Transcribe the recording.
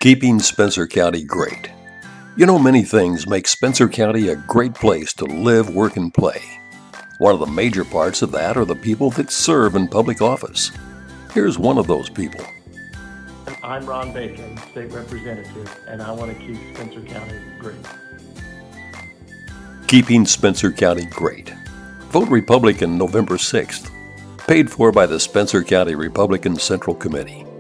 Keeping Spencer County great. You know, many things make Spencer County a great place to live, work, and play. One of the major parts of that are the people that serve in public office. Here's one of those people. I'm Ron Bacon, State Representative, and I want to keep Spencer County great. Keeping Spencer County great. Vote Republican November 6th. Paid for by the Spencer County Republican Central Committee.